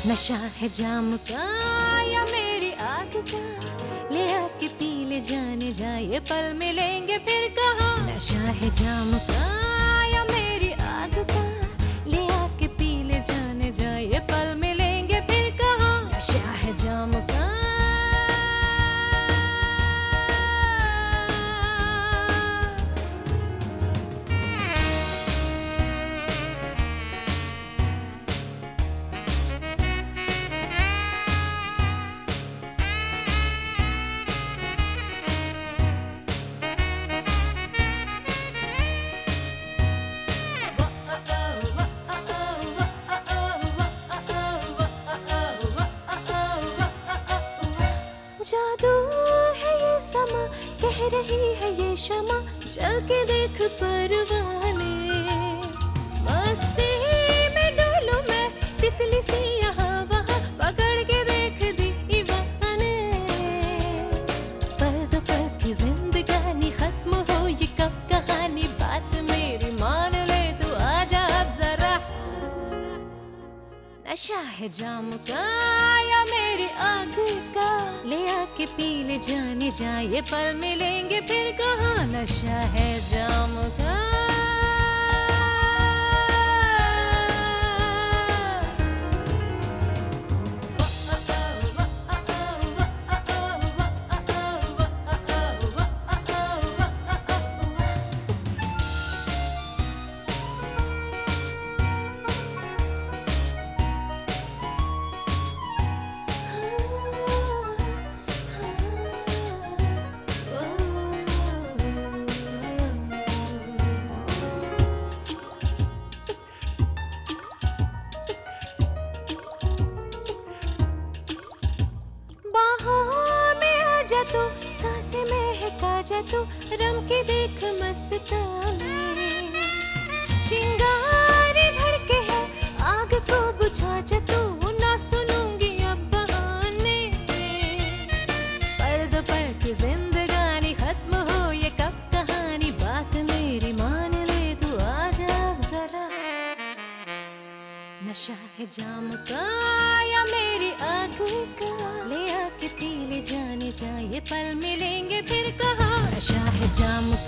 नशा है जाम का या मेरी आग का, ले आके पी ले जाने जा, ये पल मिलेंगे फिर कहाँ। नशा है जाम का या मेरी आग का, ले आके पी ले जाने जा, ये पल मिलेंगे फिर कहाँ। नशा है जाम का। जादू है ये समा, कह रही है ये क्षमा, चल के देख परवाने। मस्ती में डोलूं मैं, तितली सी यहाँ वहाँ, पकड़ के देख दीवाने। पल दो पल की जिंदगानी, खत्म हो ये कब कहानी, बात मेरी मान ले तू, आजा अब जरा। नशा है जाम का या मेरी आग का, ले आके पी ले जाने जा, ये पल मिलेंगे फिर कहाँ। नशा है जाम का। तो सांसें महका जा तू, रम के देख मस्तानी। चिंगारी भड़के है, आग को बुझा जा तू, ना सुनूंगी अब बहाने। पल दो पल की जिंदगानी, खत्म हो ये कब कहानी, बात मेरी मान ले तू, आजा अब जरा। नशा है जाम का या मेरी आग का, ले आके पी ले जाने जा, ये पल मिलेंगे फिर कहाँ। नशा है जाम